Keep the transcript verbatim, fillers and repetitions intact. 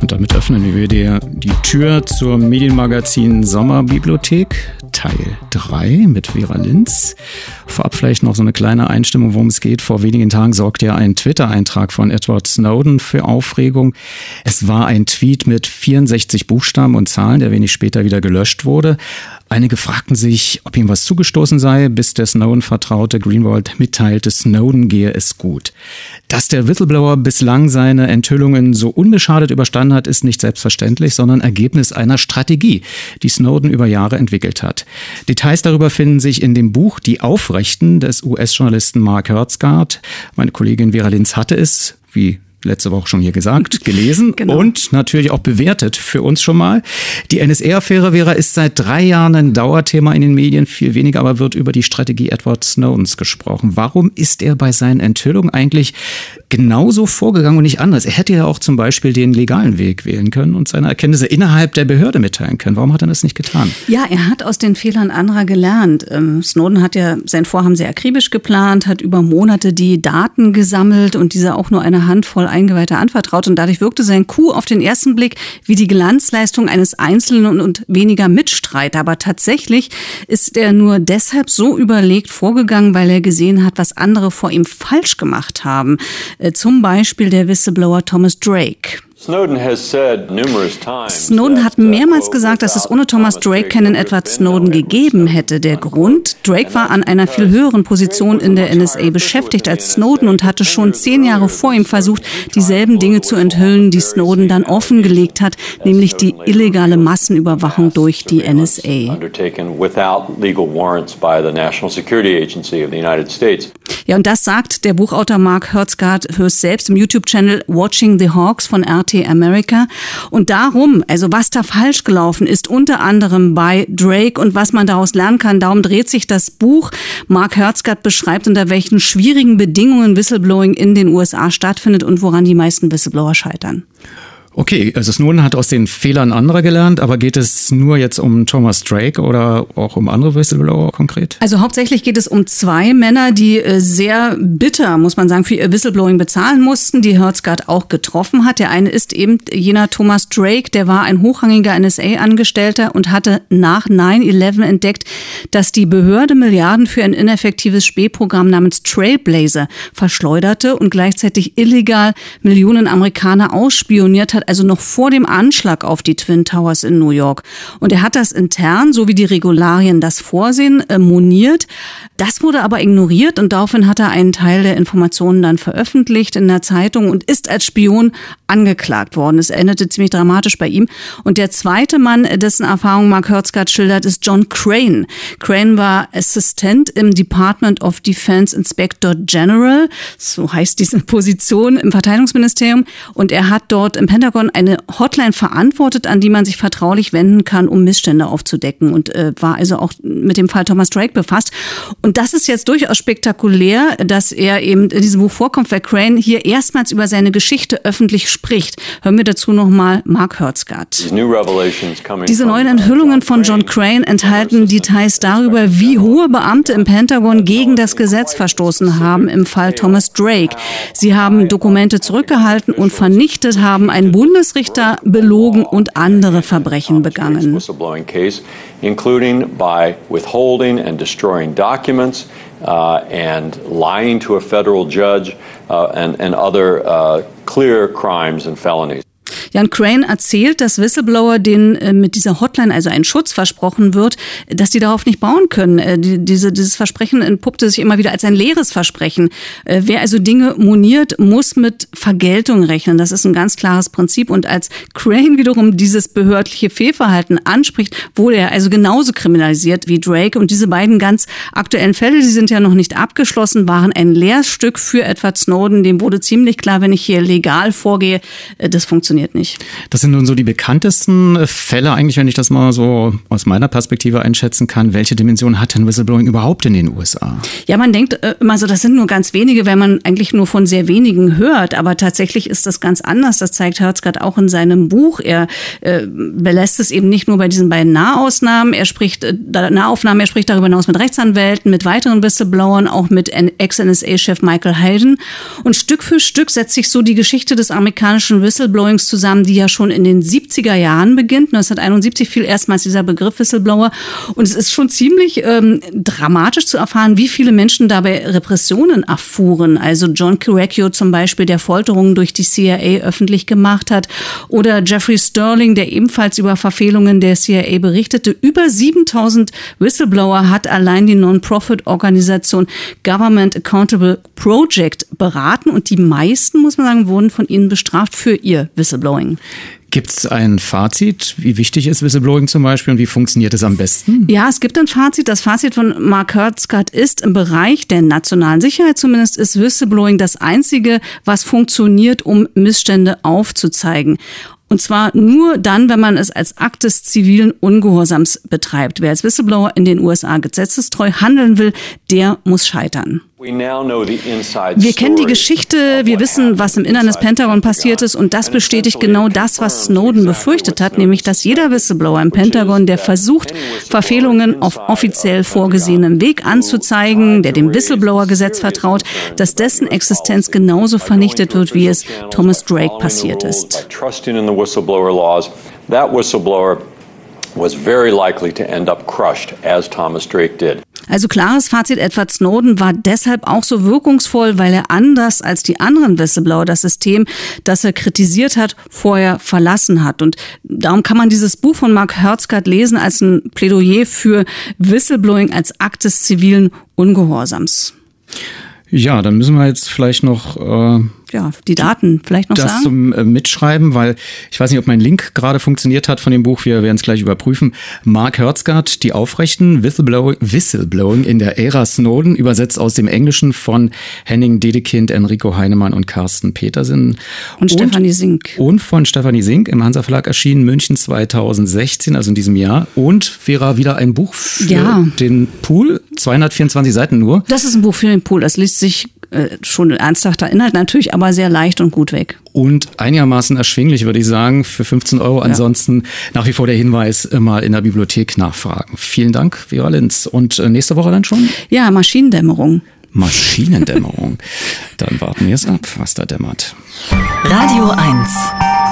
Und damit öffnen wir dir die Tür zur Medienmagazin Sommerbibliothek, Teil drei mit Vera Linz. Vorab vielleicht noch so eine kleine Einstimmung, worum es geht. Vor wenigen Tagen sorgte ja ein Twitter-Eintrag von Edward Snowden für Aufregung. Es war ein Tweet mit vierundsechzig Buchstaben und Zahlen, der wenig später wieder gelöscht wurde. Einige fragten sich, ob ihm was zugestoßen sei, bis der Snowden-Vertraute Greenwald mitteilte, Snowden gehe es gut. Dass der Whistleblower bislang seine Enthüllungen so unbeschadet überstanden hat, ist nicht selbstverständlich, sondern Ergebnis einer Strategie, die Snowden über Jahre entwickelt hat. Details darüber finden sich in dem Buch Die Aufrechten des U S-Journalisten Mark Hertsgaard. Meine Kollegin Vera Linz hatte es, wie letzte Woche schon hier gesagt, gelesen genau. Und natürlich auch bewertet für uns schon mal. Die N S A-Affäre, Vera, ist seit drei Jahren ein Dauerthema in den Medien, viel weniger aber wird über die Strategie Edward Snowdens gesprochen. Warum ist er bei seinen Enthüllungen eigentlich genauso vorgegangen und nicht anders? Er hätte ja auch zum Beispiel den legalen Weg wählen können und seine Erkenntnisse innerhalb der Behörde mitteilen können. Warum hat er das nicht getan? Ja, er hat aus den Fehlern anderer gelernt. Ähm, Snowden hat ja sein Vorhaben sehr akribisch geplant, hat über Monate die Daten gesammelt und diese auch nur eine Handvoll Eingeweihter anvertraut. Und dadurch wirkte sein Coup auf den ersten Blick wie die Glanzleistung eines Einzelnen und weniger Mitstreiter. Aber tatsächlich ist er nur deshalb so überlegt vorgegangen, weil er gesehen hat, was andere vor ihm falsch gemacht haben. Zum Beispiel der Whistleblower Thomas Drake. Snowden hat mehrmals gesagt, dass es ohne Thomas Drake keinen Edward Snowden gegeben hätte. Der Grund? Drake war an einer viel höheren Position in der N S A beschäftigt als Snowden und hatte schon zehn Jahre vor ihm versucht, dieselben Dinge zu enthüllen, die Snowden dann offengelegt hat, nämlich die illegale Massenüberwachung durch die N S A. Ja, und das sagt der Buchautor Mark Hertsgaard höchst selbst im YouTube-Channel Watching the Hawks von R T America. Und darum, also was da falsch gelaufen ist, unter anderem bei Drake und was man daraus lernen kann, darum dreht sich das Buch. Mark Hertsgaard beschreibt, unter welchen schwierigen Bedingungen Whistleblowing in den U S A stattfindet und woran die meisten Whistleblower scheitern. Okay, also Snowden hat aus den Fehlern anderer gelernt, aber geht es nur jetzt um Thomas Drake oder auch um andere Whistleblower konkret? Also hauptsächlich geht es um zwei Männer, die sehr bitter, muss man sagen, für ihr Whistleblowing bezahlen mussten, die Hertsgaard auch getroffen hat. Der eine ist eben jener Thomas Drake, der war ein hochrangiger N S A-Angestellter und hatte nach neun elf entdeckt, dass die Behörde Milliarden für ein ineffektives Spähprogramm namens Trailblazer verschleuderte und gleichzeitig illegal Millionen Amerikaner ausspioniert hat, also noch vor dem Anschlag auf die Twin Towers in New York. Und er hat das intern, so wie die Regularien das vorsehen, äh, moniert. Das wurde aber ignoriert und daraufhin hat er einen Teil der Informationen dann veröffentlicht in der Zeitung und ist als Spion angeklagt worden. Es endete ziemlich dramatisch bei ihm. Und der zweite Mann, dessen Erfahrung Mark Hertsgaard schildert, ist John Crane. Crane war Assistent im Department of Defense Inspector General, so heißt diese Position im Verteidigungsministerium. Und er hat dort im Pentagon eine Hotline verantwortet, an die man sich vertraulich wenden kann, um Missstände aufzudecken und äh, war also auch mit dem Fall Thomas Drake befasst. Und das ist jetzt durchaus spektakulär, dass er eben in diesem Buch vorkommt, weil Crane hier erstmals über seine Geschichte öffentlich spricht. Hören wir dazu nochmal Mark Hertsgaard. Diese neuen Enthüllungen von John Crane enthalten Details darüber, wie hohe Beamte im Pentagon gegen das Gesetz verstoßen haben im Fall Thomas Drake. Sie haben Dokumente zurückgehalten und vernichtet, haben einen Bundesrichter belogen und andere Verbrechen begangen. Including by withholding and destroying documents uh, and lying to a federal judge uh, and, and other uh, clear crimes and felonies. Jan Crane erzählt, dass Whistleblower, denen äh, mit dieser Hotline also ein Schutz versprochen wird, dass die darauf nicht bauen können. Äh, die, diese, dieses Versprechen entpuppte sich immer wieder als ein leeres Versprechen. Äh, wer also Dinge moniert, muss mit Vergeltung rechnen. Das ist ein ganz klares Prinzip. Und als Crane wiederum dieses behördliche Fehlverhalten anspricht, wurde er also genauso kriminalisiert wie Drake. Und diese beiden ganz aktuellen Fälle, die sind ja noch nicht abgeschlossen, waren ein Lehrstück für Edward Snowden. Dem wurde ziemlich klar, wenn ich hier legal vorgehe, äh, das funktioniert nicht. Das sind nun so die bekanntesten Fälle eigentlich, wenn ich das mal so aus meiner Perspektive einschätzen kann. Welche Dimension hat denn Whistleblowing überhaupt in den U S A? Ja, man denkt immer so, das sind nur ganz wenige, wenn man eigentlich nur von sehr wenigen hört. Aber tatsächlich ist das ganz anders. Das zeigt Hertsgaard auch in seinem Buch. Er äh, belässt es eben nicht nur bei diesen beiden Nahausnahmen. Er spricht, äh, Nahaufnahmen, er spricht darüber hinaus mit Rechtsanwälten, mit weiteren Whistleblowern, auch mit Ex-N S A-Chef Michael Hayden. Und Stück für Stück setzt sich so die Geschichte des amerikanischen Whistleblowings zusammen, zusammen, die ja schon in den siebziger Jahren beginnt. neunzehnhunderteinundsiebzig fiel erstmals dieser Begriff Whistleblower. Und es ist schon ziemlich ähm, dramatisch zu erfahren, wie viele Menschen dabei Repressionen erfuhren. Also John Kiriakou zum Beispiel, der Folterungen durch die C I A öffentlich gemacht hat. Oder Jeffrey Sterling, der ebenfalls über Verfehlungen der C I A berichtete. Über siebentausend Whistleblower hat allein die Non-Profit-Organisation Government Accountable Project beraten. Und die meisten, muss man sagen, wurden von ihnen bestraft für ihr Whistleblowing. Gibt es ein Fazit? Wie wichtig ist Whistleblowing zum Beispiel und wie funktioniert es am besten? Ja, es gibt ein Fazit. Das Fazit von Mark Herzgart ist, im Bereich der nationalen Sicherheit zumindest ist Whistleblowing das Einzige, was funktioniert, um Missstände aufzuzeigen. Und zwar nur dann, wenn man es als Akt des zivilen Ungehorsams betreibt. Wer als Whistleblower in den U S A gesetzestreu handeln will, der muss scheitern. Wir kennen die Geschichte, wir wissen, was im Innern des Pentagon passiert ist und das bestätigt genau das, was Snowden befürchtet hat, nämlich dass jeder Whistleblower im Pentagon, der versucht, Verfehlungen auf offiziell vorgesehenem Weg anzuzeigen, der dem Whistleblower-Gesetz vertraut, dass dessen Existenz genauso vernichtet wird, wie es Thomas Drake passiert ist. was very likely to end up crushed, as Thomas Drake did. Also klares Fazit, Edward Snowden war deshalb auch so wirkungsvoll, weil er anders als die anderen Whistleblower das System, das er kritisiert hat, vorher verlassen hat. Und darum kann man dieses Buch von Mark Herzgart lesen als ein Plädoyer für Whistleblowing als Akt des zivilen Ungehorsams. Ja, dann müssen wir jetzt vielleicht noch äh, ja, die Daten vielleicht noch das sagen. zum äh, Mitschreiben, weil ich weiß nicht, ob mein Link gerade funktioniert hat von dem Buch. Wir werden es gleich überprüfen. Mark Herzgart, die Aufrechten, Whistleblowing, Whistleblowing in der Ära Snowden, übersetzt aus dem Englischen von Henning Dedekind, Enrico Heinemann und Carsten Petersen. Und, und Stefanie Sink. Und von Stefanie Sink im Hansa Verlag erschienen, München zweitausendsechzehn, also in diesem Jahr. Und Vera, wieder ein Buch für ja. den Pool, zweihundertvierundzwanzig Seiten nur. Das ist ein Buch für den Pool, das liest sich äh, schon ein ernsthafter Inhalt natürlich, aber sehr leicht und gut weg. Und einigermaßen erschwinglich, würde ich sagen, für fünfzehn Euro. Ja. Ansonsten nach wie vor der Hinweis, mal in der Bibliothek nachfragen. Vielen Dank, Vera Linz. Und nächste Woche dann schon? Ja, Maschinendämmerung. Maschinendämmerung. Dann warten wir es ab, was da dämmert. Radio eins.